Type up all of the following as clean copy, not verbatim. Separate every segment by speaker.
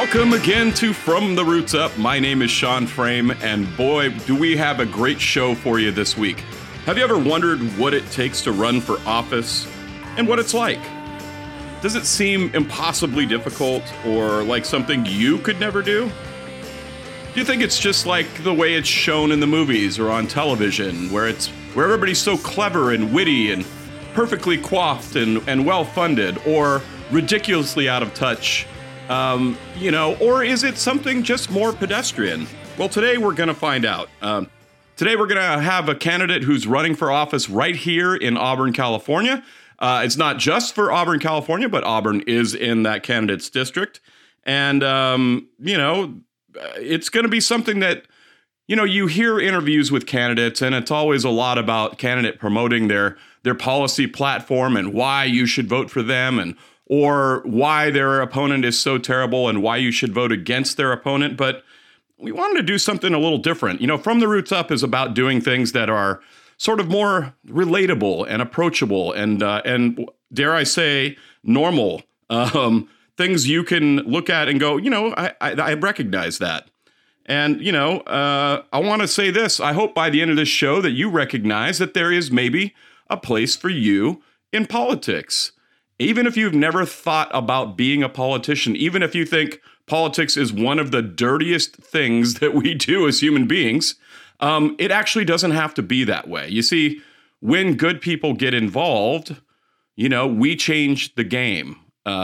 Speaker 1: Welcome again to From the Roots Up. My name is Sean Frame, and boy, do we have a great show for you this week. Have you ever wondered what it takes to run for office and what it's like? Does it seem impossibly difficult or like something you could never do? Do you think it's just like the way it's shown in the movies or on television, where everybody's so clever and witty and perfectly coiffed and well-funded, or ridiculously out of touch? Or is it something just more pedestrian? Well, today we're going to find out. Today we're going to have a candidate who's running for office right here in Auburn, California. It's not just for Auburn, California, but Auburn is in that candidate's district. And, it's going to be something that, you hear interviews with candidates, and it's always a lot about candidate promoting their policy platform and why you should vote for them, or why their opponent is so terrible and why you should vote against their opponent. But we wanted to do something a little different. From the Roots Up is about doing things that are sort of more relatable and approachable and dare I say, normal. Things you can look at and go, I recognize that. And, I want to say this. I hope by the end of this show that you recognize that there is maybe a place for you in politics. Even if you've never thought about being a politician, even if you think politics is one of the dirtiest things that we do as human beings, it actually doesn't have to be that way. You see, when good people get involved, we change the game.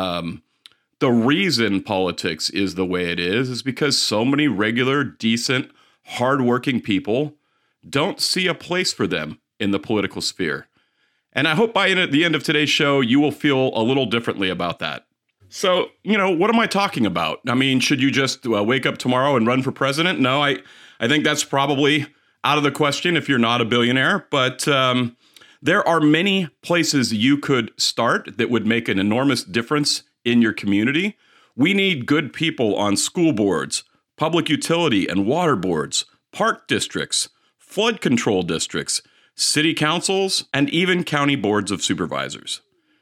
Speaker 1: The reason politics is the way it is because so many regular, decent, hardworking people don't see a place for them in the political sphere. And I hope by the end of today's show, you will feel a little differently about that. So, what am I talking about? I mean, should you just wake up tomorrow and run for president? No, I think that's probably out of the question if you're not a billionaire. But there are many places you could start that would make an enormous difference in your community. We need good people on school boards, public utility and water boards, park districts, flood control districts, city councils, and even county boards of supervisors.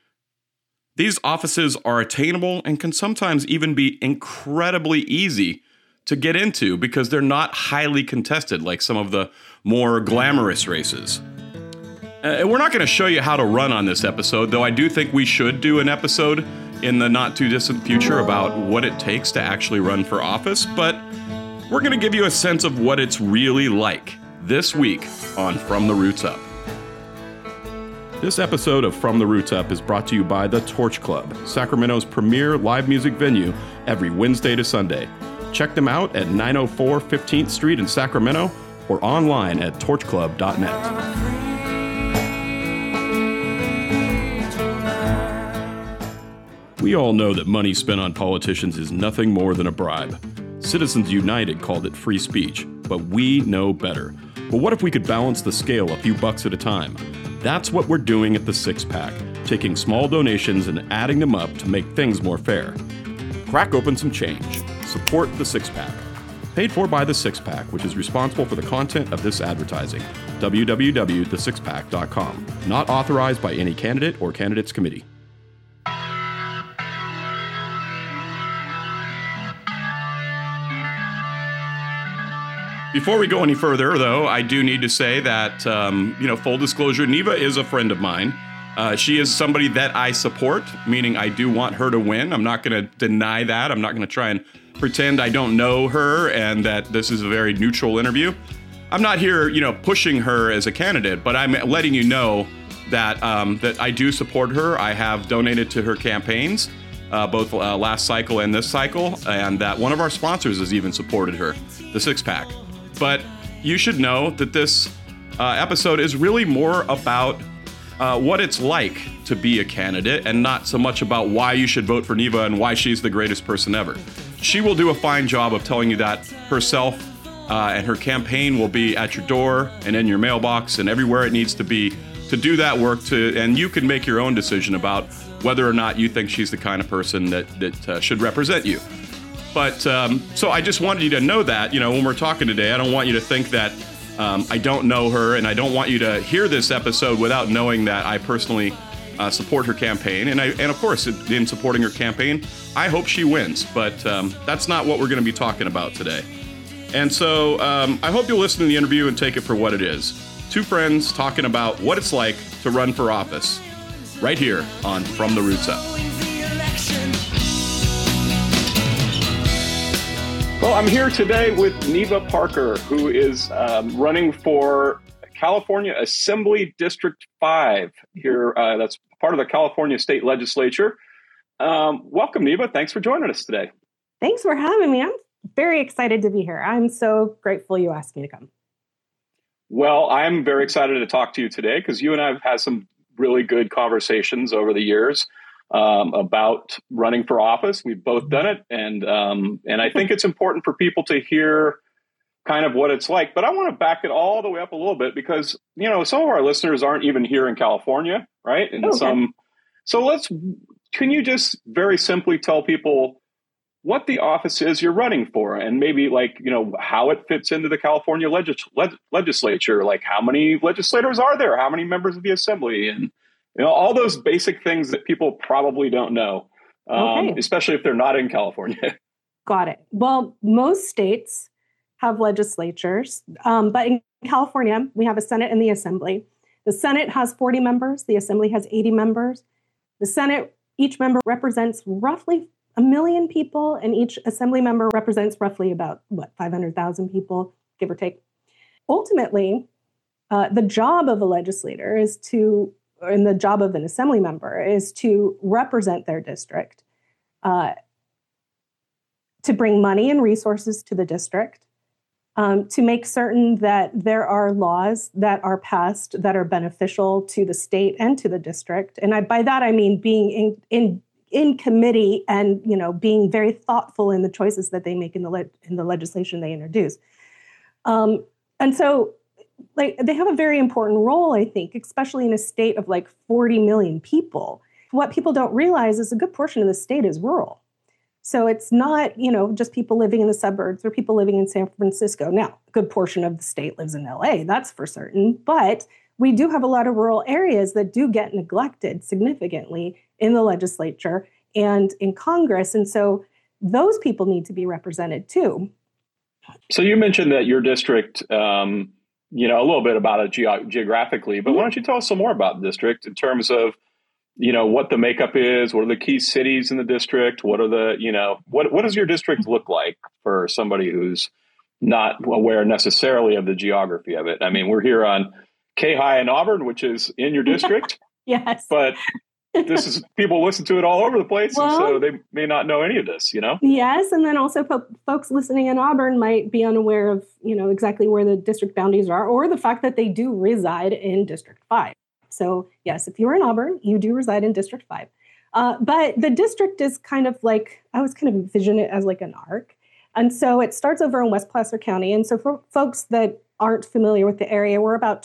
Speaker 1: These offices are attainable and can sometimes even be incredibly easy to get into because they're not highly contested like some of the more glamorous races. We're not going to show you how to run on this episode, though I do think we should do an episode in the not too distant future about what it takes to actually run for office, but we're going to give you a sense of what it's really like this week on From the Roots Up. This episode of From the Roots Up is brought to you by The Torch Club, Sacramento's premier live music venue every Wednesday to Sunday. Check them out at 904 15th Street in Sacramento or online at torchclub.net. We all know that money spent on politicians is nothing more than a bribe. Citizens United called it free speech, but we know better. But what if we could balance the scale a few bucks at a time? That's what we're doing at the Six Pack, taking small donations and adding them up to make things more fair. Crack open some change. Support the Six Pack. Paid for by the Six Pack, which is responsible for the content of this advertising. www.thesixpack.com. Not authorized by any candidate or candidates committee. Before we go any further, though, I do need to say that, full disclosure, Neva is a friend of mine. She is somebody that I support, meaning I do want her to win. I'm not going to deny that. I'm not going to try and pretend I don't know her and that this is a very neutral interview. I'm not here, pushing her as a candidate, but I'm letting you know that that I do support her. I have donated to her campaigns, both last cycle and this cycle, and that one of our sponsors has even supported her, the Six Pack. But you should know that this episode is really more about what it's like to be a candidate and not so much about why you should vote for Neva and why she's the greatest person ever. She will do a fine job of telling you that herself, and her campaign will be at your door and in your mailbox and everywhere it needs to be to do that work, and you can make your own decision about whether or not you think she's the kind of person that should represent you. But so I just wanted you to know that, when we're talking today, I don't want you to think that I don't know her, and I don't want you to hear this episode without knowing that I personally support her campaign. And of course, in supporting her campaign, I hope she wins. But that's not what we're going to be talking about today. And so I hope you'll listen to the interview and take it for what it is. Two friends talking about what it's like to run for office right here on From the Roots Up. Well, I'm here today with Neva Parker, who is running for California Assembly District 5 here. That's part of the California State Legislature. Welcome, Neva. Thanks for joining us today.
Speaker 2: Thanks for having me. I'm very excited to be here. I'm so grateful you asked me to come.
Speaker 1: Well, I'm very excited to talk to you today because you and I have had some really good conversations over the years about running for office. We've both done it. And I think it's important for people to hear kind of what it's like. But I want to back it all the way up a little bit because, you know, some of our listeners aren't even here in California, right? And can you just very simply tell people what the office is you're running for and maybe like, you know, how it fits into the California legislature, like how many legislators are there? How many members of the assembly? And, you know, all those basic things that people probably don't know, especially if they're not in California.
Speaker 2: Got it. Well, most states have legislatures, but in California, we have a Senate and the Assembly. The Senate has 40 members. The Assembly has 80 members. The Senate, each member represents roughly 1 million people, and each Assembly member represents roughly about, 500,000 people, give or take. Ultimately, the job of a legislator and the job of an Assembly member is to represent their district, to bring money and resources to the district, to make certain that there are laws that are passed that are beneficial to the state and to the district. And by that, I mean being in committee and, you know, being very thoughtful in the choices that they make in the legislation they introduce. And so, like, they have a very important role, I think, especially in a state of like 40 million people. What people don't realize is a good portion of the state is rural. So it's not, you know, just people living in the suburbs or people living in San Francisco. Now, a good portion of the state lives in LA, that's for certain. But we do have a lot of rural areas that do get neglected significantly in the legislature and in Congress. And so those people need to be represented too.
Speaker 1: So you mentioned that your district, you know, a little bit about it geographically, but why don't you tell us some more about the district in terms of, you know, what the makeup is, what are the key cities in the district? What are the, you know, what does your district look like for somebody who's not aware necessarily of the geography of it? I mean, we're here on K-High in Auburn, which is in your district.
Speaker 2: Yes.
Speaker 1: But this is, people listen to it all over the place, and so they may not know any of this, you know? Yes,
Speaker 2: and then also folks listening in Auburn might be unaware of, you know, exactly where the district boundaries are, or the fact that they do reside in District 5. So yes, if you're in Auburn, you do reside in District 5. But the district is kind of like, I was kind of envision it as like an arc. And so it starts over in West Placer County. And so for folks that aren't familiar with the area, we're about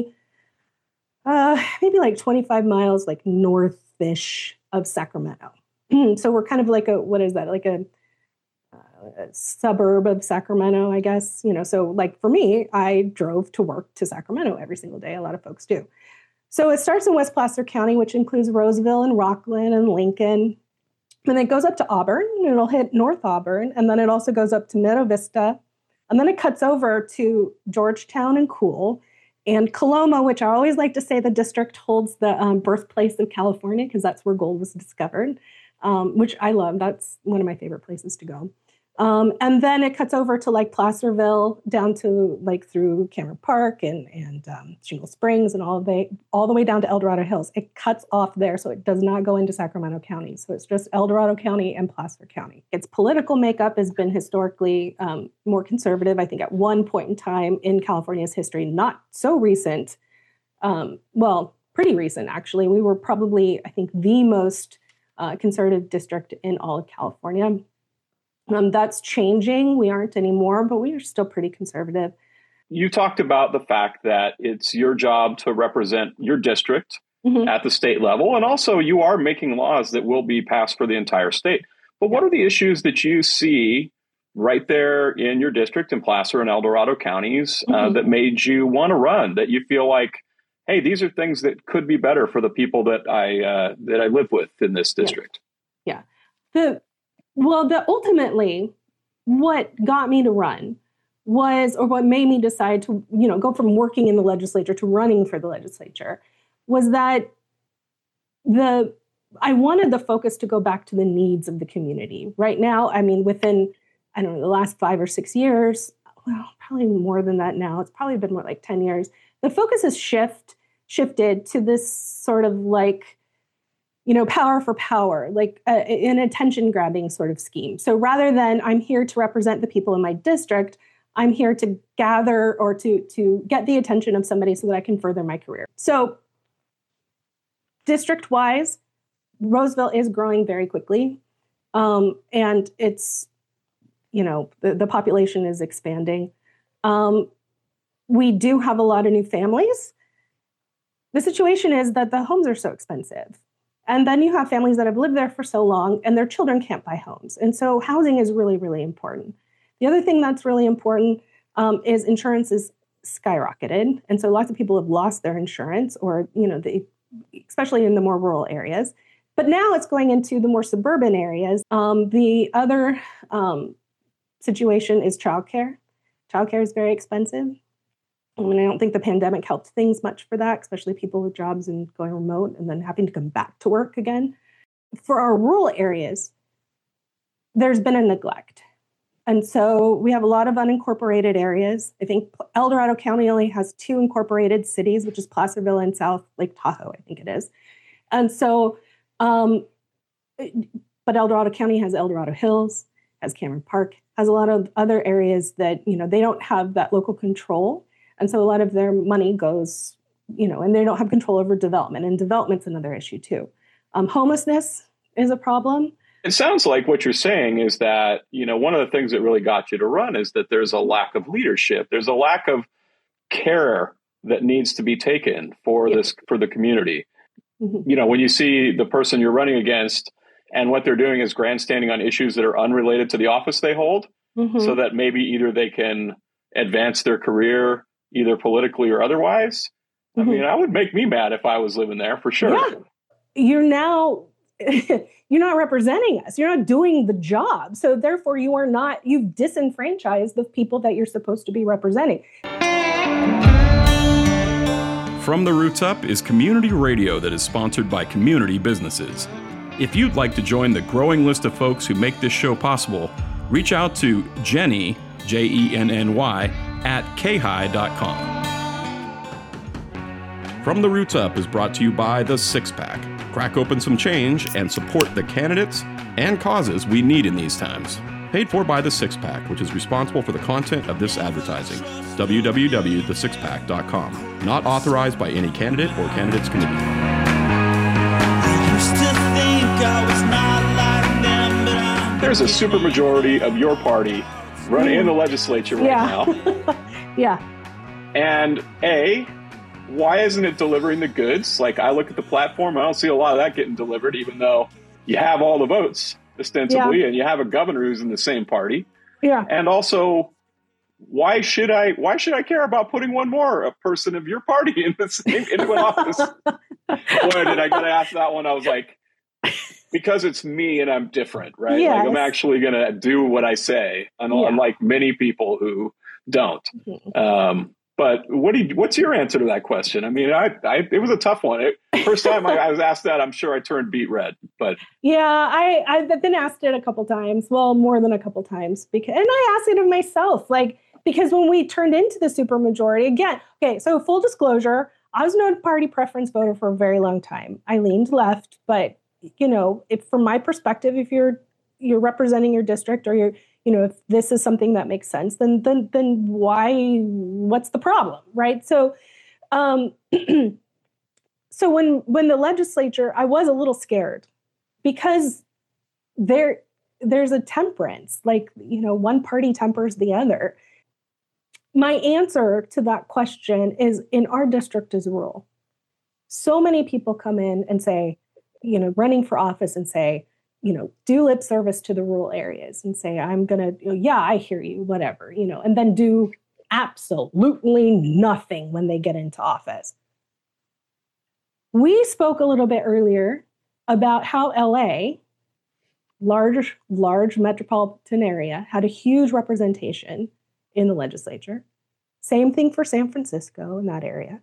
Speaker 2: maybe like 25 miles like north-ish of Sacramento. So we're kind of like a suburb of Sacramento, I guess. You know, so like for me, I drove to work to Sacramento every single day. A lot of folks do. So it starts in West Placer County, which includes Roseville and Rockland and Lincoln. And it goes up to Auburn, and it'll hit North Auburn. And then it also goes up to Meadow Vista. And then it cuts over to Georgetown and Cool. And Coloma, which I always like to say the district holds the birthplace of California, because that's where gold was discovered, which I love. That's one of my favorite places to go. And then it cuts over to like Placerville, down to like through Cameron Park and Shingle Springs and all the way down to El Dorado Hills. It cuts off there, so it does not go into Sacramento County. So it's just El Dorado County and Placer County. Its political makeup has been historically more conservative. I think at one point in time in California's history, not so recent, pretty recent actually. We were probably, I think, the most conservative district in all of California. That's changing. We aren't anymore, but we are still pretty conservative.
Speaker 1: You talked about the fact that it's your job to represent your district at the state level. And also you are making laws that will be passed for the entire state. But what are the issues that you see right there in your district in Placer and El Dorado counties that made you want to run, that you feel like,
Speaker 3: hey, these are things that could be better for the people that I live with in this district.
Speaker 2: Yeah. Ultimately, what got me to run was, or what made me decide to, go from working in the legislature to running for the legislature, was that I wanted the focus to go back to the needs of the community. Right now, I mean, within, I don't know, the last 5 or 6 years, well, probably more than that now. It's probably been more like 10 years. The focus has shifted to this sort of like, power for power, like an attention-grabbing sort of scheme. So rather than I'm here to represent the people in my district, I'm here to gather or to get the attention of somebody so that I can further my career. So district-wise, Roseville is growing very quickly. And it's, the population is expanding. We do have a lot of new families. The situation is that the homes are so expensive. And then you have families that have lived there for so long and their children can't buy homes. And so housing is really, really important. The other thing that's really important is insurance is skyrocketed. And so lots of people have lost their insurance or, especially in the more rural areas. But now it's going into the more suburban areas. The other situation is childcare. Childcare is very expensive. I mean, I don't think the pandemic helped things much for that, especially people with jobs and going remote and then having to come back to work again. For our rural areas, there's been a neglect. And so we have a lot of unincorporated areas. I think El Dorado County only has 2 incorporated cities, which is Placerville and South Lake Tahoe, I think it is. And so, but El Dorado County has El Dorado Hills, has Cameron Park, has a lot of other areas that, they don't have that local control. And so a lot of their money goes, and they don't have control over development. And development's another issue too. Homelessness is a problem.
Speaker 3: It sounds like what you're saying is that, one of the things that really got you to run is that there's a lack of leadership. There's a lack of care that needs to be taken for the community. Mm-hmm. When you see the person you're running against and what they're doing is grandstanding on issues that are unrelated to the office they hold, mm-hmm. so that maybe either they can advance their career either politically or otherwise. Mm-hmm. I mean, that would make me mad if I was living there for sure.
Speaker 2: Yeah. You're not representing us. You're not doing the job. So therefore you've disenfranchised the people that you're supposed to be representing.
Speaker 1: From the Roots Up is community radio that is sponsored by community businesses. If you'd like to join the growing list of folks who make this show possible, reach out to Jenny, Jenny, at khigh.com. From the Roots Up is brought to you by The Six Pack. Crack open some change and support the candidates and causes we need in these times. Paid for by The Six Pack, which is responsible for the content of this advertising. www.thesixpack.com. Not authorized by any candidate or candidates committee.
Speaker 3: There's a supermajority of your party running in the legislature right now.
Speaker 2: Yeah.
Speaker 3: And why isn't it delivering the goods? Like, I look at the platform, I don't see a lot of that getting delivered, even though you have all the votes ostensibly, and you have a governor who's in the same party.
Speaker 2: Yeah.
Speaker 3: And also, why should I care about putting one more a person of your party into an office? Boy, did I get to ask that one. I was like, because it's me and I'm different, right?
Speaker 2: Yes.
Speaker 3: Like, I'm actually going to do what I say, unlike many people who don't.
Speaker 2: Mm-hmm.
Speaker 3: But what's your answer to that question? I mean, it was a tough one. First time I was asked that, I'm sure I turned beet red. But
Speaker 2: yeah, I've been asked it a couple times. Well, more than a couple times, and I asked it of myself, because when we turned into the supermajority again. Okay, so full disclosure, I was not a party preference voter for a very long time. I leaned left, but if from my perspective, if you're representing your district or you're if this is something that makes sense, then what's the problem, right? So, so when the legislature, I was a little scared because there's a temperance, one party tempers the other. My answer to that question is, in our district is rural. So many people come in and say, running for office and say, do lip service to the rural areas and say, I'm going to, I hear you, whatever, and then do absolutely nothing when they get into office. We spoke a little bit earlier about how LA, large metropolitan area, had a huge representation in the legislature. Same thing for San Francisco in that area.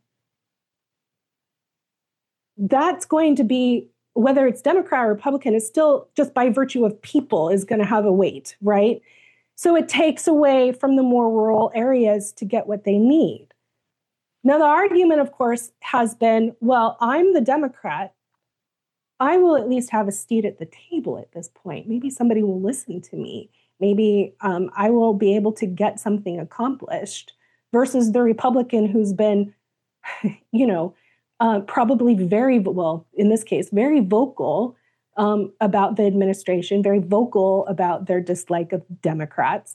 Speaker 2: That's going to be, whether it's Democrat or Republican, it's still just by virtue of people is going to have a weight, right? So it takes away from the more rural areas to get what they need. Now, the argument, of course, has been, well, I'm the Democrat. I will at least have a seat at the table at this point. Maybe somebody will listen to me. Maybe I will be able to get something accomplished versus the Republican who's been, probably very, well, in this case, very vocal about the administration, very vocal about their dislike of Democrats,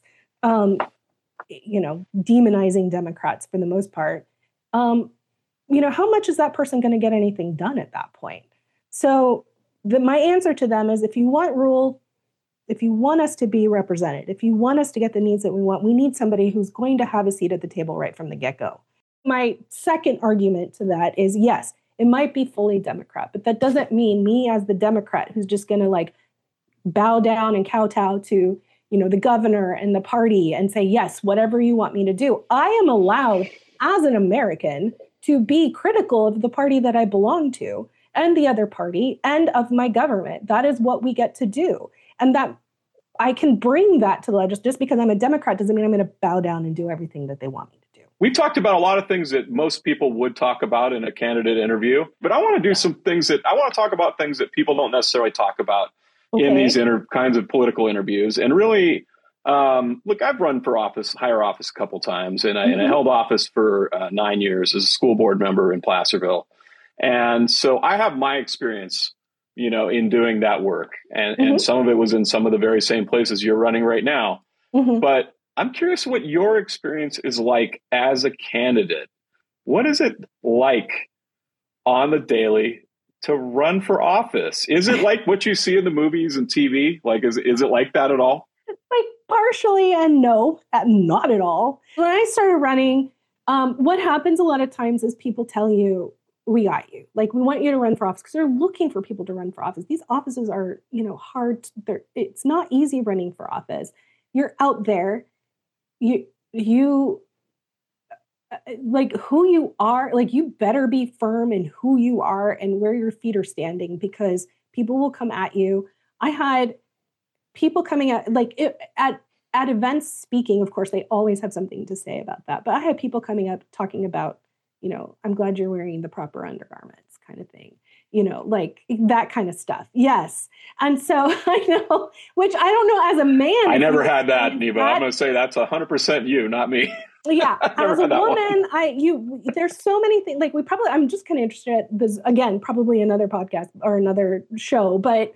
Speaker 2: demonizing Democrats for the most part. How much is that person going to get anything done at that point? So my answer to them is, if you want us to be represented, if you want us to get the needs that we want, we need somebody who's going to have a seat at the table right from the get-go. My second argument to that is, yes, it might be fully Democrat, but that doesn't mean me as the Democrat who's just going to bow down and kowtow to, the governor and the party and say, yes, whatever you want me to do. I am allowed as an American to be critical of the party that I belong to and the other party and of my government. That is what we get to do. And that I can bring that to the legislature. Just because I'm a Democrat doesn't mean I'm going to bow down and do everything that they want me to do.
Speaker 3: We talked about a lot of things that most people would talk about in a candidate interview, but I want to do some things I want to talk about things that people don't necessarily talk about in these kinds of political interviews. And really, look, I've run for higher office a couple times, and I held office for 9 years as a school board member in Placerville. And so I have my experience, in doing that work. And some of it was in some of the very same places you're running right now. But I'm curious what your experience is like as a candidate. What is it like on the daily to run for office? Is it like what you see in the movies and TV? Is it like that at all?
Speaker 2: Partially, and no, not at all. When I started running, what happens a lot of times is people tell you, we got you. We want you to run for office, because they're looking for people to run for office. These offices are, hard. It's not easy running for office. You're out there. You who you are, you better be firm in who you are and where your feet are standing, because people will come at you. I had people coming at events speaking. Of course, they always have something to say about that. But I had people coming up talking about, I'm glad you're wearing the proper undergarments kind of thing, that kind of stuff. Yes. And so I know, which I don't know as a man.
Speaker 3: I never had that, Neva. I'm going to say that's 100% you, not me.
Speaker 2: Yeah. As a woman, there's so many things, I'm just kind of interested, this, again, probably another podcast or another show, but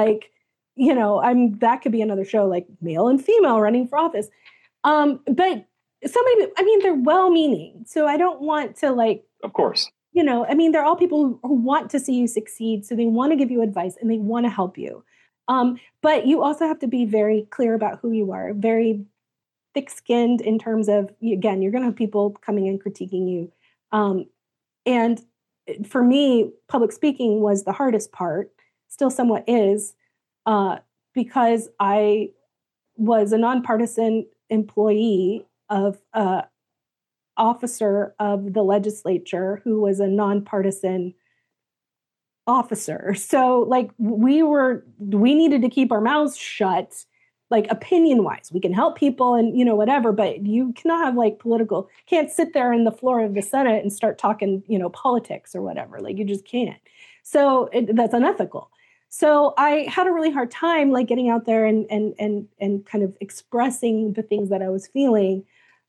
Speaker 2: that could be another show, male and female running for office. But they're well-meaning. So I don't want to
Speaker 3: of course,
Speaker 2: they're all people who want to see you succeed. So they want to give you advice and they want to help you. But you also have to be very clear about who you are, very thick-skinned in terms of, again, you're going to have people coming and critiquing you. And for me, public speaking was the hardest part, still somewhat is, because I was a nonpartisan employee of an officer of the legislature who was a nonpartisan officer. So we needed to keep our mouths shut, opinion wise. We can help people and, whatever, but you cannot have can't sit there in the floor of the Senate and start talking, politics or whatever. You just can't. So that's unethical. So I had a really hard time getting out there and kind of expressing the things that I was feeling.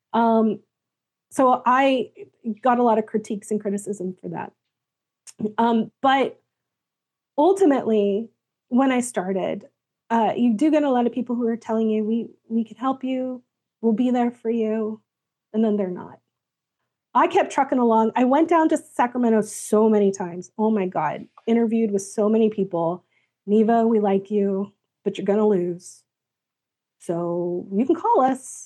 Speaker 2: So I got a lot of critiques and criticism for that. But ultimately, when I started, you do get a lot of people who are telling you, we can help you, we'll be there for you, and then they're not. I kept trucking along. I went down to Sacramento so many times. Oh my God, interviewed with so many people. Neva, we like you, but you're going to lose. So you can call us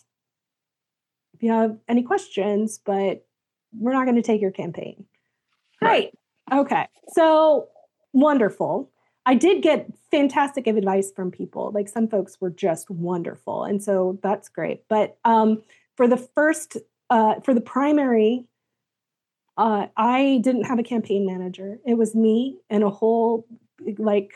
Speaker 2: if you have any questions, but we're not going to take your campaign. Great. Okay. So wonderful. I did get fantastic advice from people. Like some folks were just wonderful. And so that's great. But for the primary, I didn't have a campaign manager. It was me and a whole, like,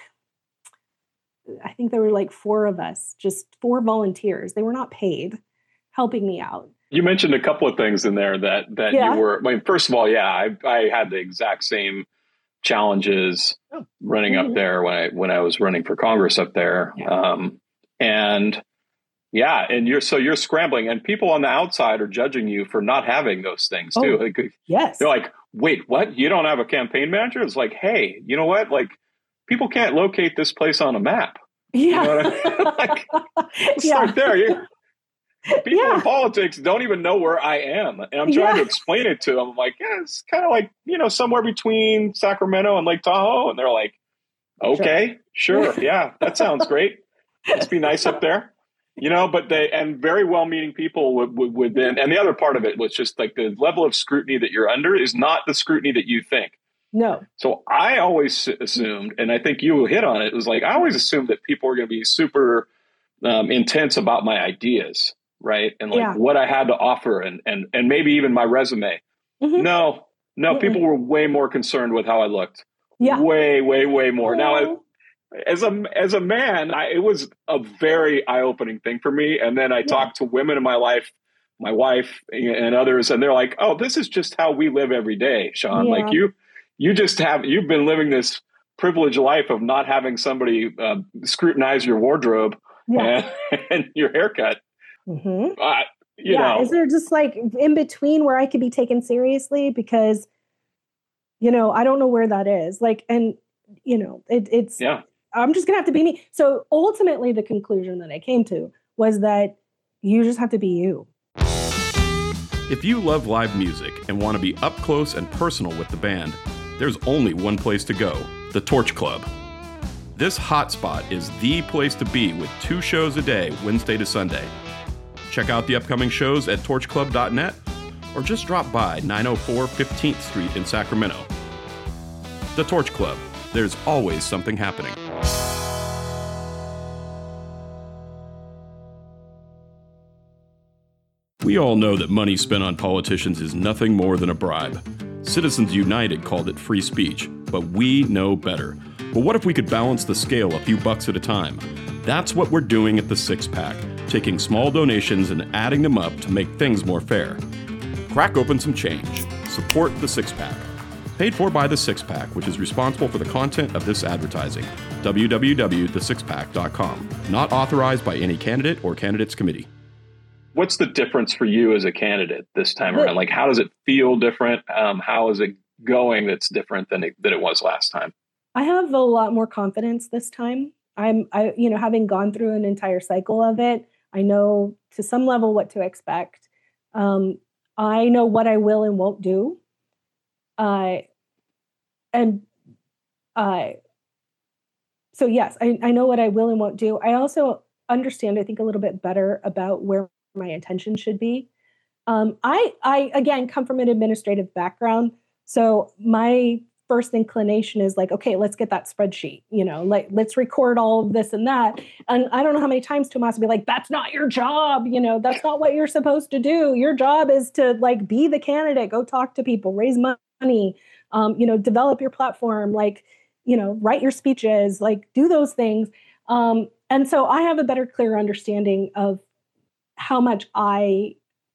Speaker 2: I think there were like 4 of us, just 4 volunteers. They were not paid, helping me out.
Speaker 3: You mentioned a couple of things in there that
Speaker 2: Yeah.
Speaker 3: you were, I mean, first of all, yeah, I had the exact same challenges running up there when I was running for Congress up there.
Speaker 2: Yeah.
Speaker 3: And you're scrambling, and people on the outside are judging you for not having those things too.
Speaker 2: Oh,
Speaker 3: like,
Speaker 2: yes.
Speaker 3: They're like, wait, what? You don't have a campaign manager? It's like, hey, you know what? Like, people can't locate this place on a map.
Speaker 2: Yeah.
Speaker 3: You know what I mean? Like, start there. People in politics don't even know where I am. And I'm trying to explain it to them. I'm like, yeah, it's kind of like, somewhere between Sacramento and Lake Tahoe. And they're like, okay, sure. Yeah, that sounds great. Let's be nice up there. But and very well-meaning people would then, and the other part of it was just like the level of scrutiny that you're under is not the scrutiny that you think.
Speaker 2: No.
Speaker 3: So I always assumed, and I think you hit on it, was like, I always assumed that people were going to be super intense about my ideas, right? And like what I had to offer and maybe even my resume. Mm-hmm. No, people were way more concerned with how I looked. Yeah. Way, way, way more. Now, as a man, it was a very eye-opening thing for me. And then I talked to women in my life, my wife and others, and they're like, oh, this is just how we live every day, Sean. Yeah. Like you've been living this privileged life of not having somebody scrutinize your wardrobe and your haircut.
Speaker 2: Mm-hmm. Is there just like in between where I could be taken seriously? Because, I don't know where that is. Like, and, it's, I'm just going to have to be me. So ultimately the conclusion that I came to was that you just have to be you.
Speaker 1: If you love live music and want to be up close and personal with the band, there's only one place to go, the Torch Club. This hotspot is the place to be with 2 shows a day, Wednesday to Sunday. Check out the upcoming shows at torchclub.net or just drop by 904 15th Street in Sacramento. The Torch Club. There's always something happening. We all know that money spent on politicians is nothing more than a bribe. Citizens United called it free speech, but we know better. But what if we could balance the scale a few bucks at a time? That's what we're doing at the Six Pack, taking small donations and adding them up to make things more fair. Crack open some change. Support the Six Pack. Paid for by the Six Pack, which is responsible for the content of this advertising. www.thesixpack.com. Not authorized by any candidate or candidates committee.
Speaker 3: What's the difference for you as a candidate this time around? Like, how does it feel different? How is it going that's different than it was last time?
Speaker 2: I have a lot more confidence this time. Having gone through an entire cycle of it, I know to some level what to expect. I know what I will and won't do. So yes, I know what I will and won't do. I also understand, I think, a little bit better about where my attention should be. I again come from an administrative background, so my first inclination is like, okay, let's get that spreadsheet. Let's record all of this and that. And I don't know how many times Tomas would be like, "That's not your job. That's not what you're supposed to do. Your job is to be the candidate, go talk to people, raise money, develop your platform, write your speeches, do those things." And so I have a better, clearer understanding of how much I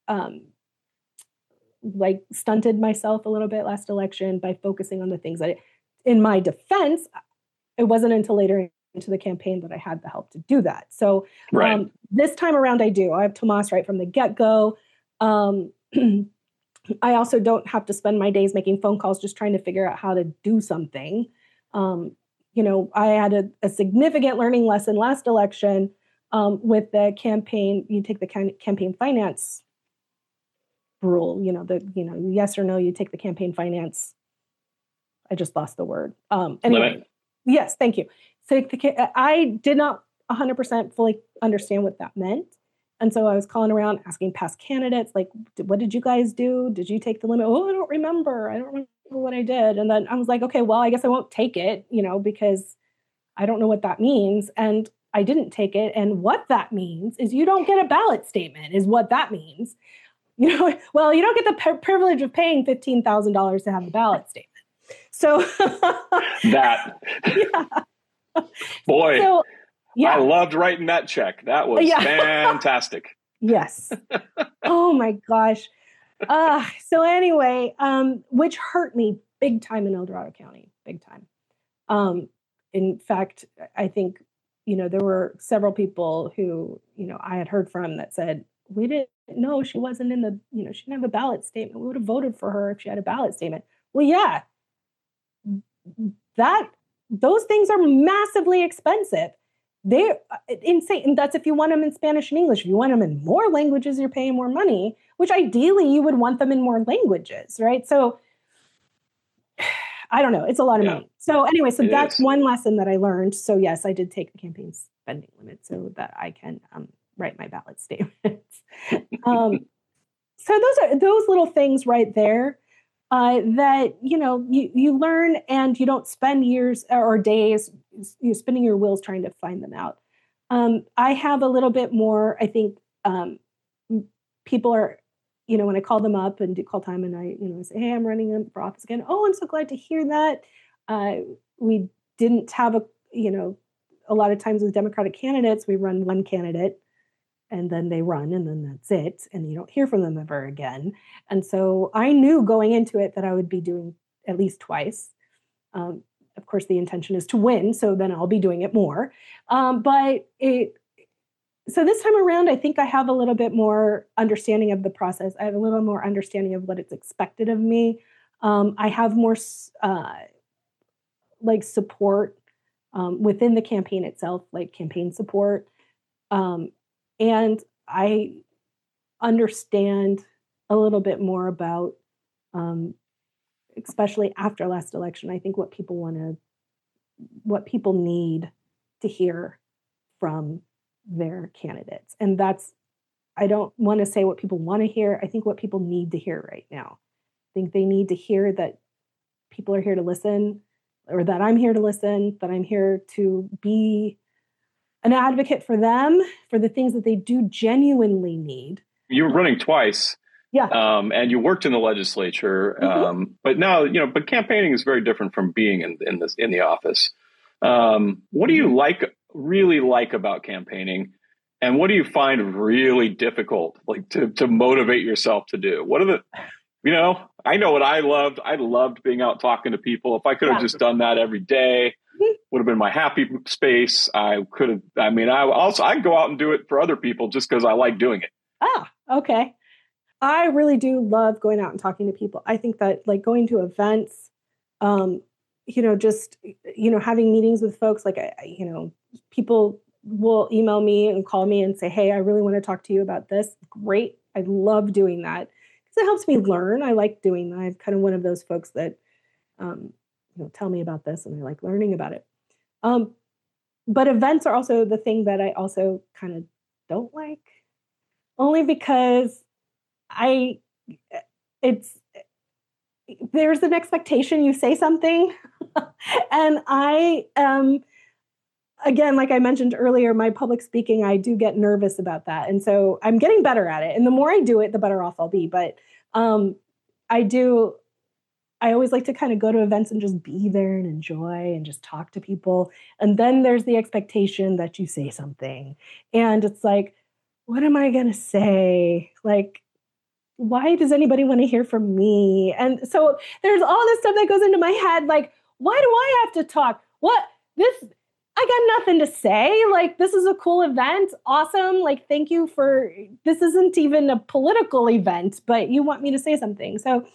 Speaker 2: stunted myself a little bit last election by focusing on the things that, in my defense, it wasn't until later into the campaign that I had the help to do that. So this time around, I do. I have Tomas right from the get-go. I also don't have to spend my days making phone calls just trying to figure out how to do something. I had a significant learning lesson last election with the campaign. You take the campaign finance rule, yes or no, you take the campaign finance. I just lost the word. Anyway, yes, thank you. So I did not 100% fully understand what that meant And so I was calling around asking past candidates, like, what did you guys do? Did you take the limit? Oh, I don't remember what I did. And then I was like, okay, well, I guess I won't take it, because I don't know what that means. And I didn't take it. And what that means is you don't get a ballot statement is what that means. Well, you don't get the privilege of paying $15,000 to have the ballot statement. So
Speaker 3: that,
Speaker 2: yeah.
Speaker 3: Boy,
Speaker 2: so, yeah.
Speaker 3: I loved writing that check. That was fantastic.
Speaker 2: Yes. Oh my gosh. So anyway, which hurt me big time in El Dorado County, big time. In fact, I think, there were several people who, I had heard from that said, we didn't know she wasn't in the, she didn't have a ballot statement. We would have voted for her if she had a ballot statement. Well, yeah, those things are massively expensive. They're insane. And that's if you want them in Spanish and English. If you want them in more languages, you're paying more money, which ideally you would want them in more languages, right? So I don't know. It's a lot of money. So anyway, so that's one lesson that I learned. So yes, I did take the campaign spending limit so that I can write my ballot statements. So those little things right there that, you learn and you don't spend years or days spinning your wheels trying to find them out. I have a little bit more, I think people are, when I call them up and do call time and I say, hey, I'm running for office again. Oh, I'm so glad to hear that. We didn't have a lot of times with Democratic candidates, we run one candidate and then they run and then that's it. And you don't hear from them ever again. And so I knew going into it that I would be doing at least twice. Of course, the intention is to win. So then I'll be doing it more. So this time around, I think I have a little bit more understanding of the process. I have a little more understanding of what is expected of me. I have more support within the campaign itself, like campaign support. And I understand a little bit more about, especially after last election, I think what people need to hear from their candidates. And I don't want to say what people want to hear. I think what people need to hear right now. I think they need to hear that people are here to listen, or that I'm here to listen, that I'm here to be an advocate for them, for the things that they do genuinely need.
Speaker 3: You were running twice.
Speaker 2: Yeah.
Speaker 3: And you worked in the legislature. But now, but campaigning is very different from being in the office. What do you really like about campaigning? And what do you find really difficult, like to motivate yourself to do? What are I know what I loved. I loved being out talking to people. If I could have just done that every day, would have been my happy space. I could have, I'd go out and do it for other people just because I like doing it.
Speaker 2: Ah, okay. I really do love going out and talking to people. I think that going to events, just, having meetings with folks, people will email me and call me and say, hey, I really want to talk to you about this. Great. I love doing that because it helps me learn. I like doing that. I'm kind of one of those folks that, tell me about this and I like learning about it. But events are also the thing that I also kind of don't like, only because there's an expectation you say something. And I again, like I mentioned earlier, my public speaking, I do get nervous about that. And so I'm getting better at it. And the more I do it, the better off I'll be. But I always like to kind of go to events and just be there and enjoy and just talk to people. And then there's the expectation that you say something. And it's like, what am I going to say? Why does anybody want to hear from me? And so there's all this stuff that goes into my head. Why do I have to talk? I got nothing to say. This is a cool event. Awesome. Thank you this isn't even a political event, but you want me to say something. So,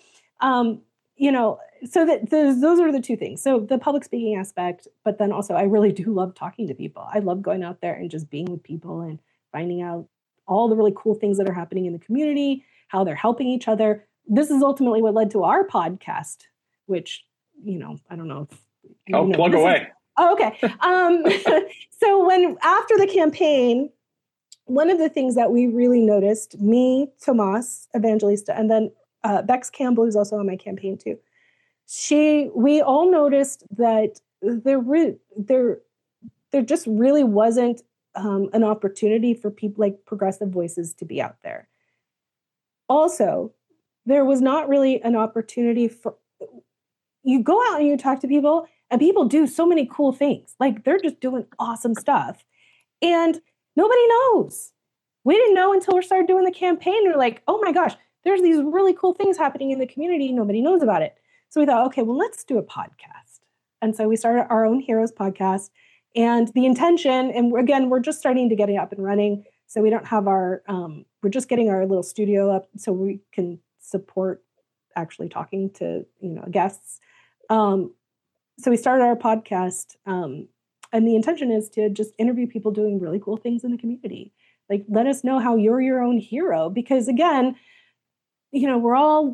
Speaker 2: so that those are the two things. So the public speaking aspect, but then also I really do love talking to people. I love going out there and just being with people and finding out all the really cool things that are happening in the community, how they're helping each other. This is ultimately what led to our podcast, which, I don't know.
Speaker 3: Plug away.
Speaker 2: Okay. So after the campaign, one of the things that we really noticed, me, Tomas, Evangelista, and then Bex Campbell, who's also on my campaign too, we all noticed that there just really wasn't an opportunity for people like progressive voices to be out there. Also, there was not really an opportunity for, you go out and you talk to people, and people do so many cool things. Like, they're just doing awesome stuff. And nobody knows. We didn't know until we started doing the campaign. We're like, oh my gosh, there's these really cool things happening in the community. Nobody knows about it. So we thought, okay, well, let's do a podcast. And so we started our own Heroes podcast. And the intention, and again, we're just starting to get it up and running. So we don't have we're just getting our little studio up so we can support actually talking to, guests. So we started our podcast, and the intention is to just interview people doing really cool things in the community. Like, let us know how you're your own hero, because again, we all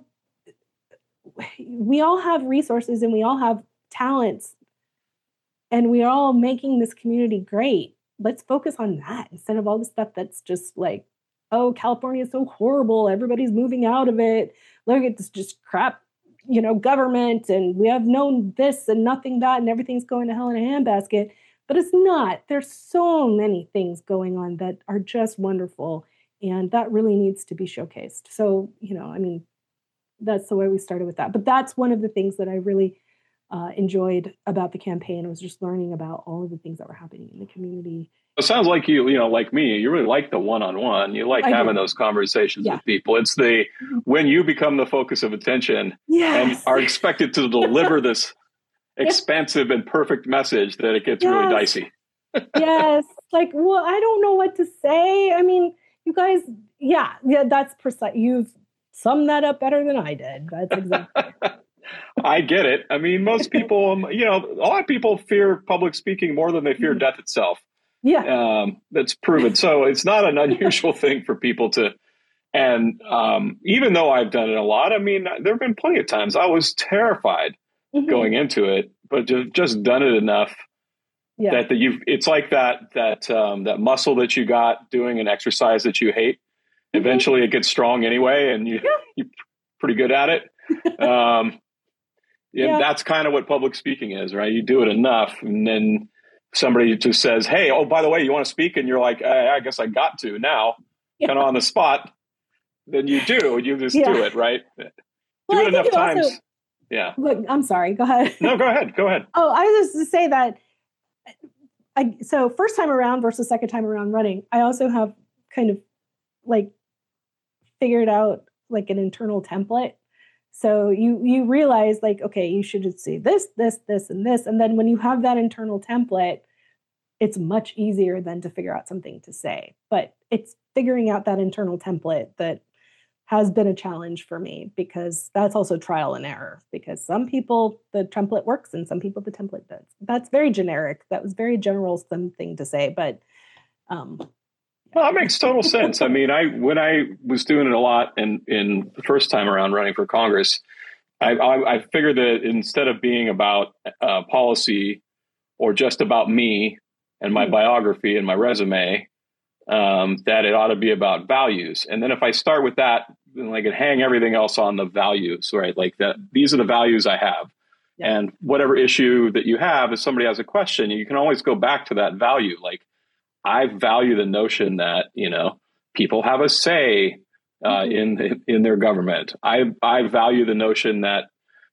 Speaker 2: have resources and we all have talents, and we are all making this community great. Let's focus on that instead of all the stuff that's just like, oh, California is so horrible, everybody's moving out of it. Look at this just crap, government, and we have known this and nothing that, and everything's going to hell in a handbasket. But it's not. There's so many things going on that are just wonderful, and that really needs to be showcased. So, that's the way we started with that. But that's one of the things that I really enjoyed about the campaign, was just learning about all of the things that were happening in the community.
Speaker 3: It sounds like like me, you really like the one-on-one. You like having those conversations with people. It's when you become the focus of attention and are expected to deliver this expansive and perfect message that it gets really dicey.
Speaker 2: Yes. Like, well, I don't know what to say. I mean, you guys, that's precise. You've summed that up better than I did. That's exactly.
Speaker 3: I get it. I mean, most people, a lot of people fear public speaking more than they fear death itself.
Speaker 2: Yeah.
Speaker 3: That's proven. So it's not an unusual thing for people to, and even though I've done it a lot, I mean, there have been plenty of times I was terrified going into it, but just done it enough that it's like that muscle that you got doing an exercise that you hate. Eventually it gets strong anyway, and you're pretty good at it. That's kind of what public speaking is, right? You do it enough, and then somebody just says, hey, oh, by the way, you want to speak? And you're like, I guess I got to now, kind of on the spot. Then you do it, right?
Speaker 2: Well,
Speaker 3: do it enough times.
Speaker 2: Also, look, I'm sorry. Go ahead.
Speaker 3: No, go ahead.
Speaker 2: Oh, I was just to say that. So first time around versus second time around running, I also have kind of like figured out like an internal template. So you realize like, okay, you should just say this, this, this, and this. And then when you have that internal template, it's much easier than to figure out something to say. But it's figuring out that internal template that has been a challenge for me, because that's also trial and error, because some people the template works and some people the template does. That's very generic. That was very general thing to say, but
Speaker 3: well, that makes total sense. I mean, when I was doing it a lot in the first time around running for Congress, I figured that instead of being about policy or just about me and my biography and my resume, that it ought to be about values. And then if I start with that, then I can hang everything else on the values, right? Like that, these are the values I have. Yeah. And whatever issue that you have, if somebody has a question, you can always go back to that value. Like, I value the notion that, people have a say in their government. I value the notion that,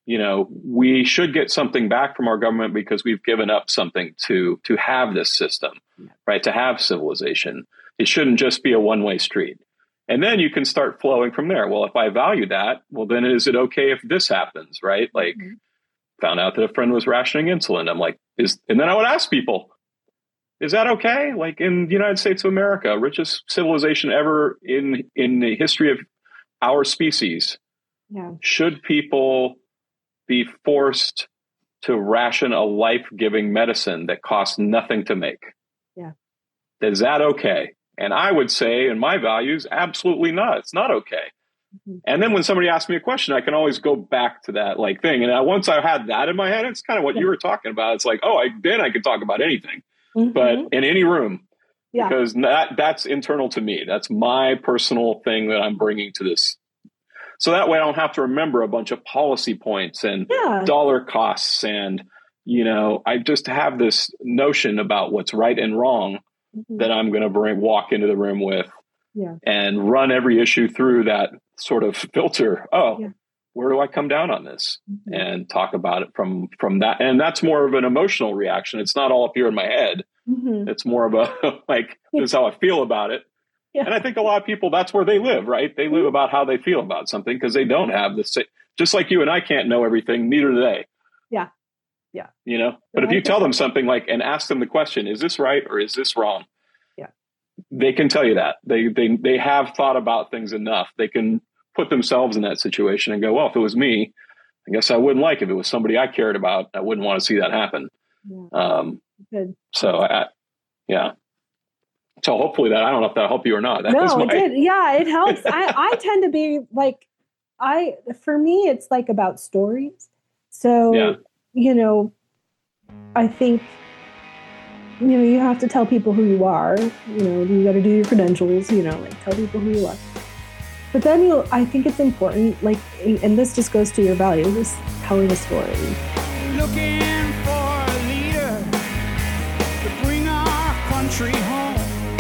Speaker 3: we should get something back from our government because we've given up something to have this system, right? To have civilization. It shouldn't just be a one-way street. And then you can start flowing from there. Well, if I value that, well, then is it okay if this happens, right? Like, found out that a friend was rationing insulin. I'm like, and then I would ask people, is that okay? Like, in the United States of America, richest civilization ever in the history of our species, should people be forced to ration a life-giving medicine that costs nothing to make?
Speaker 2: Yeah.
Speaker 3: Is that okay? And I would say, in my values, absolutely not. It's not okay. And then when somebody asks me a question, I can always go back to that thing. And once I had that in my head, it's kind of what you were talking about. It's like, then I can talk about anything. But in any room,
Speaker 2: Yeah.
Speaker 3: Because that's internal to me. That's my personal thing that I'm bringing to this. So that way I don't have to remember a bunch of policy points and dollar costs. And, I just have this notion about what's right and wrong that I'm going to walk into the room with and run every issue through that sort of filter. Where do I come down on this? And talk about it from that. And that's more of an emotional reaction. It's not all up here in my head. It's more of a this is how I feel about it. Yeah. And I think a lot of people, that's where they live, right? They live about how they feel about something because they don't have this. Just like you and I can't know everything, neither do they.
Speaker 2: Yeah. Yeah.
Speaker 3: But if you tell them something and ask them the question, is this right or is this wrong?
Speaker 2: Yeah.
Speaker 3: They can tell you that. They have thought about things enough. They can put themselves in that situation and go, well, if it was me, I guess I wouldn't like it. If it was somebody I cared about, I wouldn't want to see that happen.
Speaker 2: Yeah. Good.
Speaker 3: So, So hopefully I don't know if that'll help you or not.
Speaker 2: It did. Yeah, it helps. I tend to be for me, it's about stories. So, I think, you have to tell people who you are, you got to do your credentials, tell people who you are. But then I think it's important, and this just goes to your values, is telling a story.
Speaker 4: Looking for a leader to bring our country home.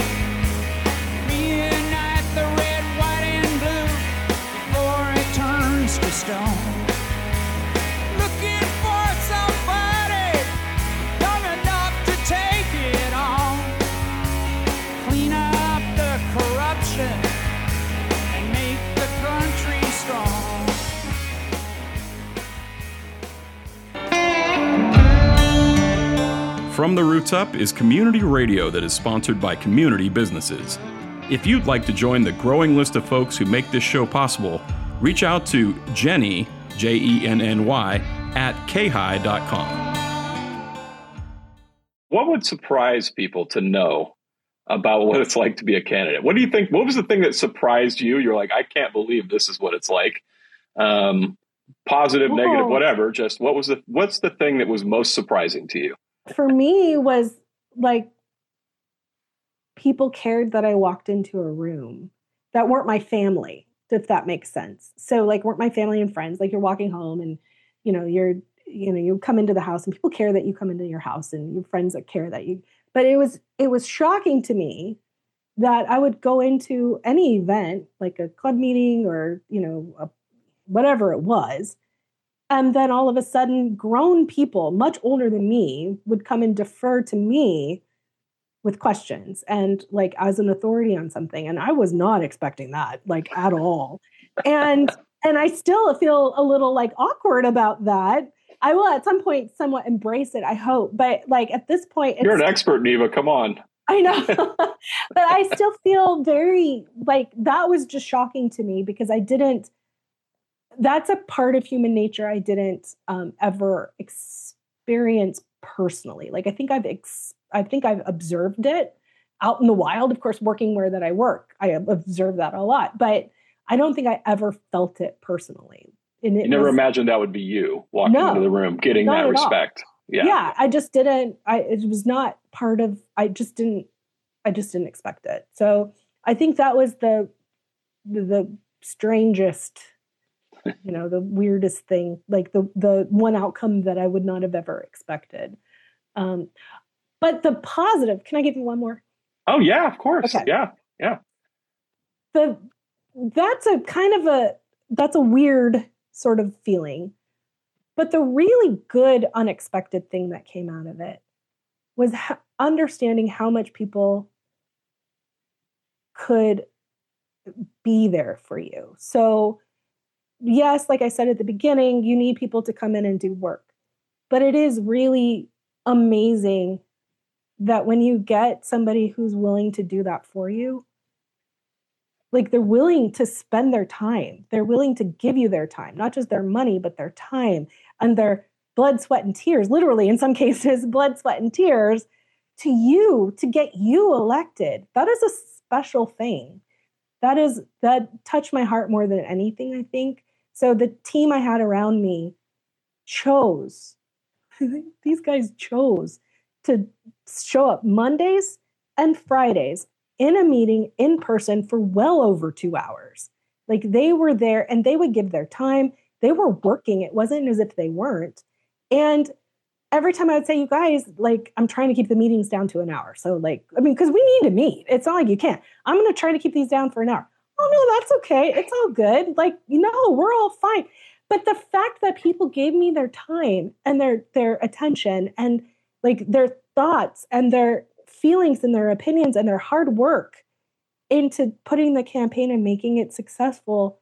Speaker 4: Reunite the red, white, and blue before it turns to stone. Looking for somebody young enough to take it on. Clean up the corruption and make the country strong.
Speaker 1: From the Roots Up is community radio that is sponsored by community businesses. If you'd like to join the growing list of folks who make this show possible, reach out to Jenny, Jenny, at khi.com.
Speaker 3: What would surprise people to know about what it's like to be a candidate? What do you think? What was the thing that surprised you? You're like, I can't believe this is what it's like. Positive, negative, whatever. Just what's the thing that was most surprising to you?
Speaker 2: For me was people cared that I walked into a room that weren't my family, if that makes sense. So weren't my family and friends. You're walking home and, you come into the house and people care that you come into your house and your friends that care that you, but it was shocking to me that I would go into any event, like a club meeting or, whatever it was. And then all of a sudden, grown people, much older than me, would come and defer to me with questions and as an authority on something. And I was not expecting that at all. And I still feel a little awkward about that. I will at some point somewhat embrace it, I hope. But at this point,
Speaker 3: you're an expert, Neva. Come on.
Speaker 2: I know. But I still feel very that was just shocking to me because that's a part of human nature I didn't ever experience personally. I think I've observed it out in the wild, of course, working where that I work. I observed that a lot, but I don't think I ever felt it personally. And
Speaker 3: you never imagined that would be you walking into the room, getting that respect. Yeah.
Speaker 2: Yeah. I just didn't, it was not part of, I just didn't expect it. So I think that was the strangest, the weirdest thing, the one outcome that I would not have ever expected. But the positive, can I give you one more?
Speaker 3: Oh yeah, of course. Okay. Yeah. Yeah.
Speaker 2: That's a weird sort of feeling, but the really good unexpected thing that came out of it was understanding how much people could be there for you. So yes, like I said at the beginning, you need people to come in and do work, but it is really amazing that when you get somebody who's willing to do that for you, they're willing to spend their time. They're willing to give you their time, not just their money, but their time and their blood, sweat, and tears, literally in some cases, blood, sweat, and tears to get you elected. That is a special thing. That touched my heart more than anything, I think. So the team I had around me chose, these guys chose to show up Mondays and Fridays in a meeting in person for well over 2 hours. Like they were there and they would give their time. They were working. It wasn't as if they weren't. And every time I would say, you guys, like, I'm trying to keep the meetings down to an hour. So like, I mean, because we need to meet. It's not like you can't. I'm going to try to keep these down for an hour. Oh, no, that's okay. It's all good. Like, we're all fine. But the fact that people gave me their time and their attention and like their thoughts and their feelings and their opinions and their hard work into putting the campaign and making it successful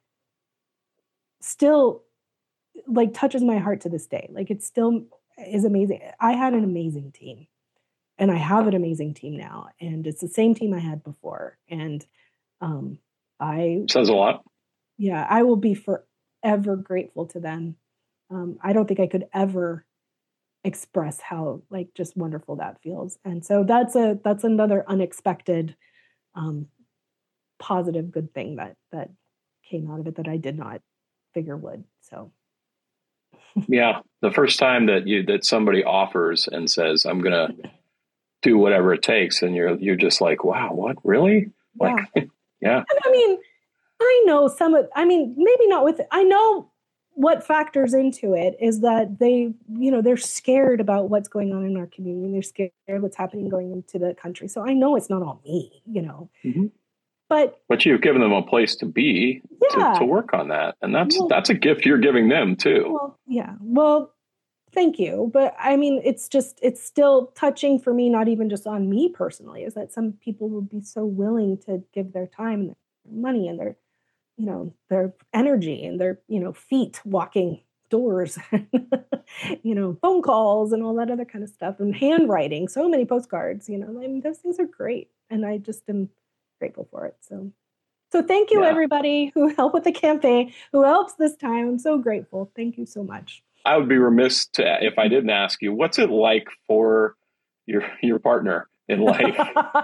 Speaker 2: still like touches my heart to this day. Like it still is amazing. I had an amazing team and I have an amazing team now. And it's the same team I had before. And I
Speaker 3: Says a lot.
Speaker 2: Yeah, I will be forever grateful to them. I don't think I could ever express how like just wonderful that feels. And so that's another unexpected positive good thing that came out of it that I did not figure would. So
Speaker 3: Yeah, the first time that somebody offers and says, "I'm going to do whatever it takes," and you're just like, "Wow, what? Really?"
Speaker 2: Yeah.
Speaker 3: Like, yeah.
Speaker 2: And I mean, I know maybe not with, I know what factors into it is that they're scared about what's going on in our community. They're scared what's happening going into the country. So I know it's not all me,
Speaker 3: Mm-hmm.
Speaker 2: But
Speaker 3: you've given them a place to be, to work on that. And that's a gift you're giving them too.
Speaker 2: Well, yeah. Well, thank you. But I mean, it's still touching for me, not even just on me personally, is that some people would be so willing to give their time and their money and their energy and their, feet walking doors, phone calls and all that other kind of stuff and handwriting, so many postcards, I mean, those things are great. And I just am grateful for it. So thank you, everybody who helped with the campaign, who helps this time. I'm so grateful. Thank you so much.
Speaker 3: I would be remiss if I didn't ask you, what's it like for your partner in life?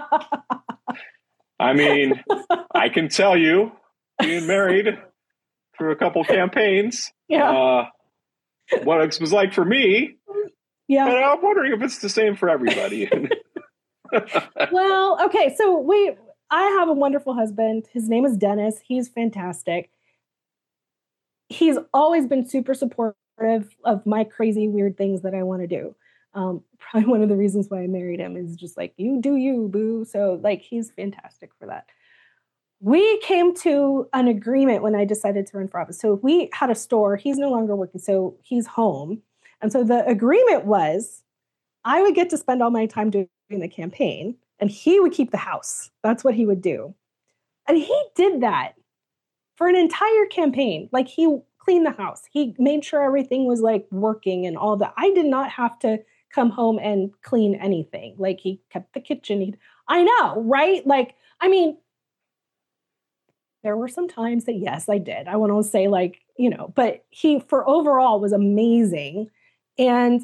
Speaker 3: I mean, I can tell you, being married through a couple campaigns, what it was like for me.
Speaker 2: Yeah.
Speaker 3: And I'm wondering if it's the same for everybody.
Speaker 2: Well, okay. So I have a wonderful husband. His name is Dennis. He's fantastic. He's always been super supportive of my crazy, weird things that I want to do. Probably one of the reasons why I married him is just like, you do you, boo. So like, he's fantastic for that. We came to an agreement when I decided to run for office. So we had a store. He's no longer working, so he's home. And so the agreement was I would get to spend all my time doing the campaign and he would keep the house. That's what he would do. And he did that for an entire campaign. Like he cleaned the house. He made sure everything was like working and all that. I did not have to come home and clean anything. Like he kept the kitchen. I know, right? Like, I mean, there were some times that, yes, I did. I want to say like, but he for overall was amazing. And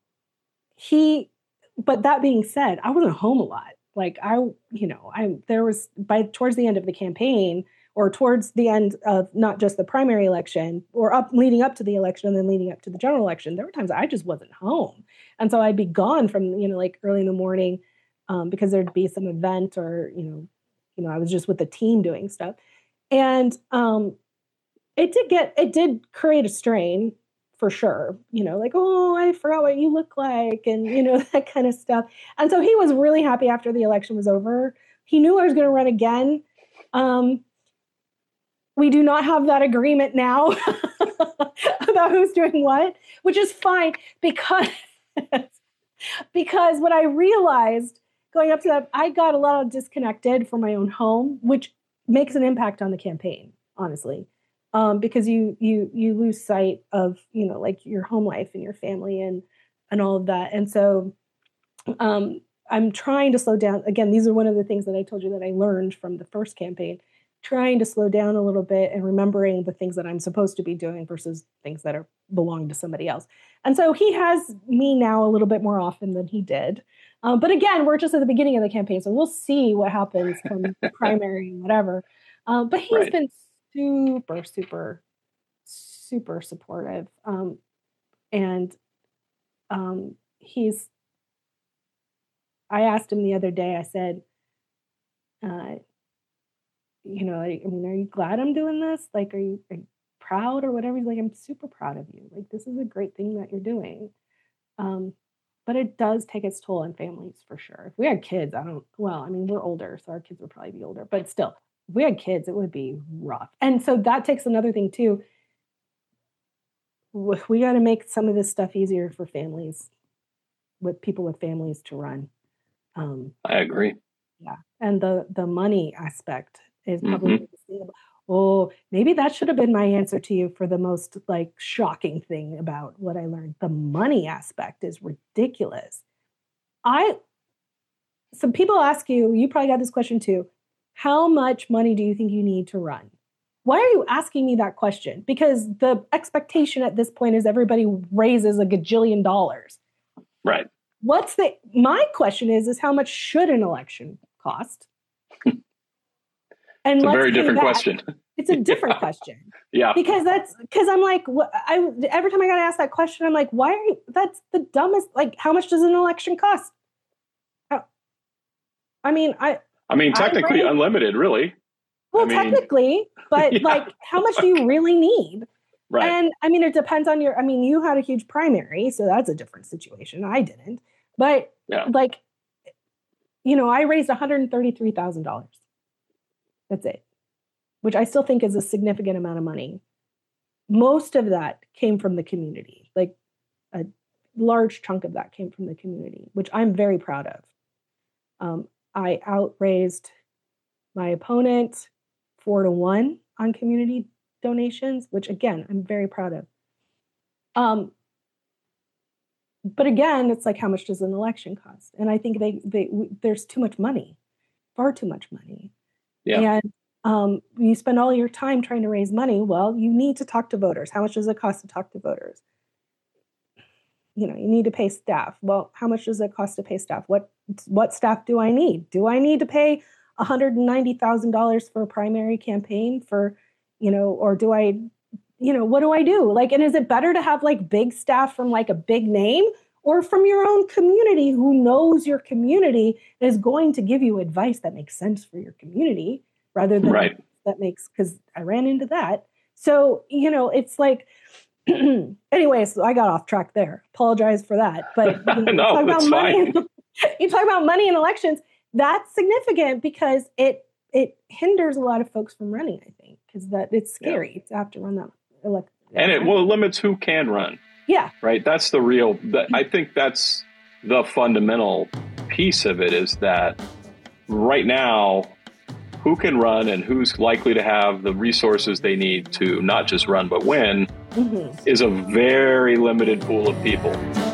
Speaker 2: but that being said, I wasn't home a lot. Like towards the end of the campaign or towards the end of not just the primary election or leading up to the election and then leading up to the general election, there were times I just wasn't home. And so I'd be gone from, like early in the morning because there'd be some event or, I was just with the team doing stuff. And it did create a strain for sure, like, oh, I forgot what you look like and, that kind of stuff. And so he was really happy after the election was over. He knew I was going to run again. We do not have that agreement now about who's doing what, which is fine because what I realized going up to that, I got a lot disconnected from my own home, which makes an impact on the campaign, honestly. Because you lose sight of, like your home life and your family and all of that. And so I'm trying to slow down. Again, these are one of the things that I told you that I learned from the first campaign, trying to slow down a little bit and remembering the things that I'm supposed to be doing versus things that belong to somebody else. And so he has me now a little bit more often than he did. But again, we're just at the beginning of the campaign, so we'll see what happens from primary and whatever. But he's been super, super, super supportive. I asked him the other day, I said, I mean, are you glad I'm doing this? Like, are you proud or whatever? He's like, I'm super proud of you. Like, this is a great thing that you're doing. But it does take its toll on families for sure. If we had kids, we're older, so our kids would probably be older, but still, if we had kids, it would be rough. And so that takes another thing too. We got to make some of this stuff easier for families, with people with families to run.
Speaker 3: I agree.
Speaker 2: Yeah. And the money aspect is probably the thing. Oh, maybe that should have been my answer to you for the most like shocking thing about what I learned. The money aspect is ridiculous. Some people ask you probably got this question too. How much money do you think you need to run? Why are you asking me that question? Because the expectation at this point is everybody raises a gajillion dollars.
Speaker 3: Right.
Speaker 2: My question is how much should an election cost? And
Speaker 3: it's a very different question.
Speaker 2: It's a different question.
Speaker 3: Yeah.
Speaker 2: Because I'm like, every time I got to ask that question, I'm like, that's the dumbest, like, how much does an election cost?
Speaker 3: Technically unlimited, really.
Speaker 2: Well, technically, but
Speaker 3: yeah.
Speaker 2: like, how much do you really need?
Speaker 3: Right.
Speaker 2: And it depends on you had a huge primary, so that's a different situation. I didn't, but I raised $133,000. That's it, which I still think is a significant amount of money. Most of that came from the community. Like a large chunk of that came from the community, which I'm very proud of. I outraised my opponent 4-1 on community donations, which again, I'm very proud of. But again, it's like, how much does an election cost? And I think there's too much money, far too much money.
Speaker 3: Yeah.
Speaker 2: And you spend all your time trying to raise money. Well, you need to talk to voters. How much does it cost to talk to voters? You need to pay staff. Well, how much does it cost to pay staff? What staff do I need? Do I need to pay $190,000 for a primary campaign or do I, what do I do? Like, and is it better to have like big staff from like a big name or from your own community who knows your community and is going to give you advice that makes sense for your community rather than that makes, because I ran into that. So, it's like, anyways, I got off track there. Apologize for that. But
Speaker 3: no, that's fine.
Speaker 2: You talk about money in elections. That's significant because it hinders a lot of folks from running, I think, because it's scary to have to run that election.
Speaker 3: And it limits who can run.
Speaker 2: Yeah.
Speaker 3: Right. That's I think that's the fundamental piece of it, is that right now, who can run and who's likely to have the resources they need to not just run, but win is a very limited pool of people.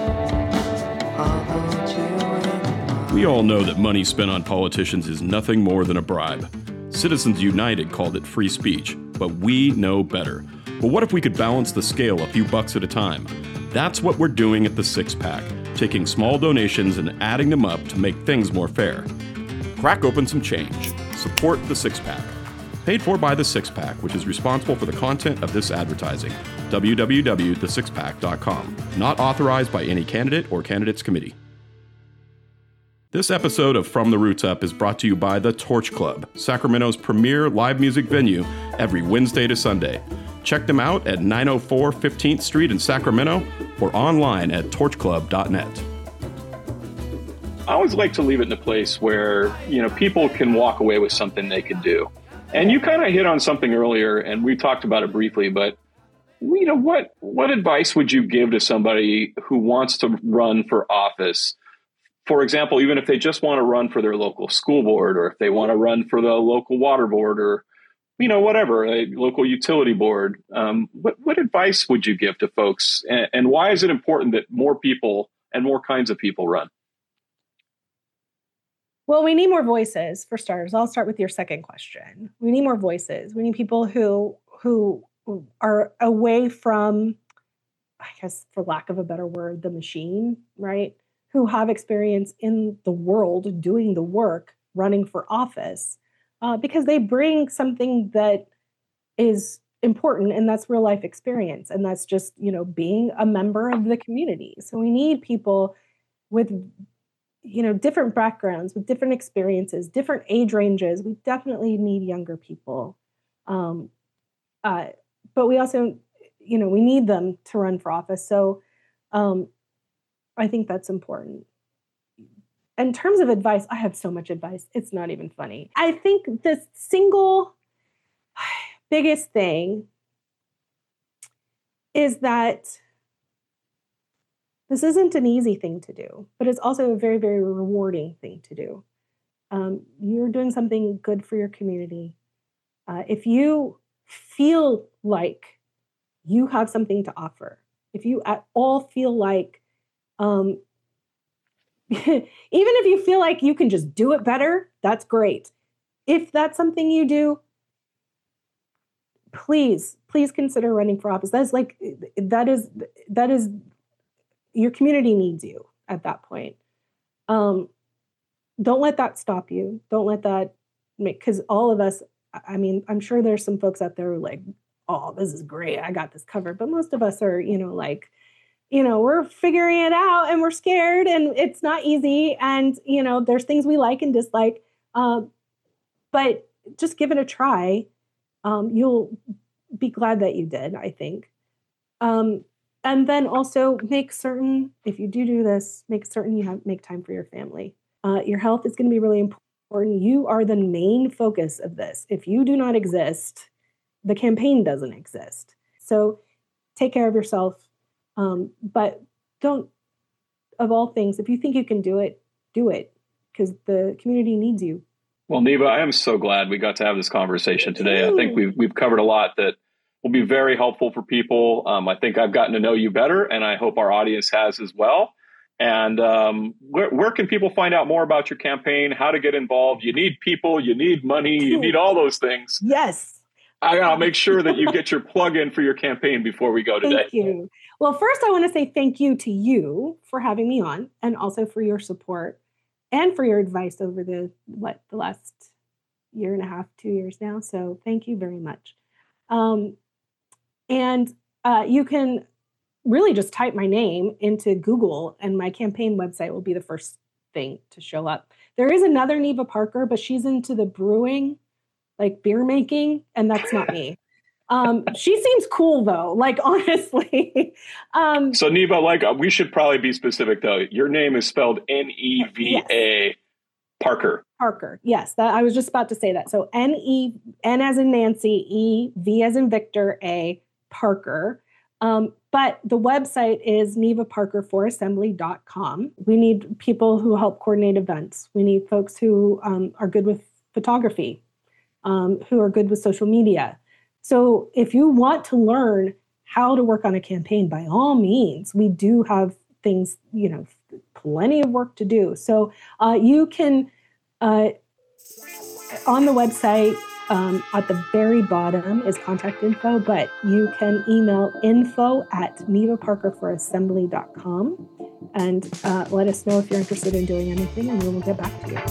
Speaker 1: We all know that money spent on politicians is nothing more than a bribe. Citizens United called it free speech, but we know better. But what if we could balance the scale a few bucks at a time? That's what we're doing at the Six Pack, taking small donations and adding them up to make things more fair. Crack open some change. Support the Six Pack. Paid for by the Six Pack, which is responsible for the content of this advertising. www.thesixpack.com. Not authorized by any candidate or candidates committee. This episode of From the Roots Up is brought to you by the Torch Club, Sacramento's premier live music venue every Wednesday to Sunday. Check them out at 904 15th Street in Sacramento or online at torchclub.net.
Speaker 3: I always like to leave it in a place where, people can walk away with something they can do. And you kind of hit on something earlier, and we talked about it briefly, but what advice would you give to somebody who wants to run for office? For example, even if they just want to run for their local school board, or if they want to run for the local water board, or, whatever, a local utility board, what advice would you give to folks? And why is it important that more people and more kinds of people run?
Speaker 2: Well, we need more voices, for starters. I'll start with your second question. We need more voices. We need people who are away from, I guess, for lack of a better word, the machine, right? Who have experience in the world doing the work, running for office, because they bring something that is important, and that's real life experience. And that's just, being a member of the community. So we need people with different backgrounds with different experiences, different age ranges. We definitely need younger people. But we also, we need them to run for office. So I think that's important. In terms of advice, I have so much advice. It's not even funny. I think the single biggest thing is that this isn't an easy thing to do, but it's also a very, very rewarding thing to do. You're doing something good for your community. If you feel like you have something to offer, if you at all feel like, even if you feel like you can just do it better, that's great. If that's something you do, please consider running for office. That is your community needs you at that point. Don't let that stop you. Don't let that because all of us, I mean, I'm sure there's some folks out there who are like, oh, this is great. I got this covered. But most of us are, we're figuring it out and we're scared and it's not easy. And, there's things we like and dislike. But just give it a try. You'll be glad that you did, I think. And then also make certain, if you do this, make certain you make time for your family. Your health is going to be really important. You are the main focus of this. If you do not exist, the campaign doesn't exist. So take care of yourself. But don't, of all things, if you think you can do it, because the community needs you.
Speaker 3: Well, Neva, I am so glad we got to have this conversation today. I think we've covered a lot that will be very helpful for people. I think I've gotten to know you better, and I hope our audience has as well. And where can people find out more about your campaign, how to get involved? You need people, you need money, you need all those things.
Speaker 2: Yes.
Speaker 3: I'll make sure that you get your plug in for your campaign before we go today.
Speaker 2: Thank you. Well, first, I want to say thank you to you for having me on, and also for your support and for your advice over the last year and a half, 2 years now. So thank you very much. And you can really just type my name into Google and my campaign website will be the first thing to show up. There is another Neva Parker, but she's into the brewing, like beer making, and that's not me. She seems cool though, honestly.
Speaker 3: So Neva, we should probably be specific though. Your name is spelled Neva
Speaker 2: yes.
Speaker 3: Parker.
Speaker 2: Parker, yes. I was just about to say that. So N as in Nancy, E, V as in Victor, A, Parker. But the website is nevaparkerforassembly.com. We need people who help coordinate events. We need folks who are good with photography, who are good with social media. So if you want to learn how to work on a campaign, by all means, we do have things, plenty of work to do. So you can, on the website, at the very bottom is contact info, but you can email info@nevaparkerforassembly.com and let us know if you're interested in doing anything, and we will get back to you.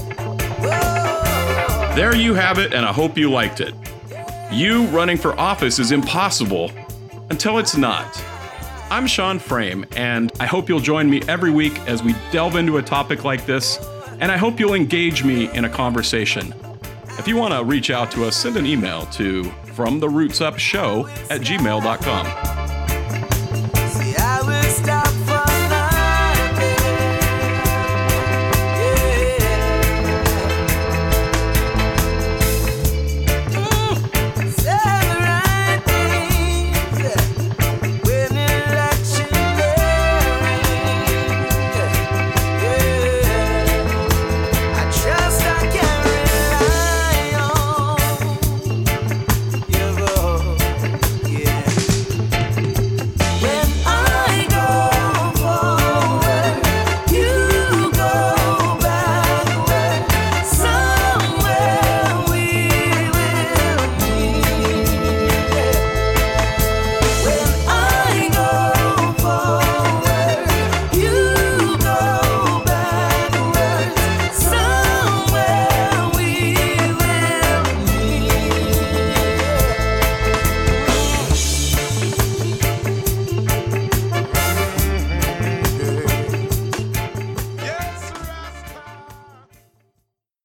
Speaker 1: There you have it, and I hope you liked it. You running for office is impossible until it's not. I'm Sean Frame, and I hope you'll join me every week as we delve into a topic like this, and I hope you'll engage me in a conversation. If you want to reach out to us, send an email to fromtherootsuppshow@gmail.com.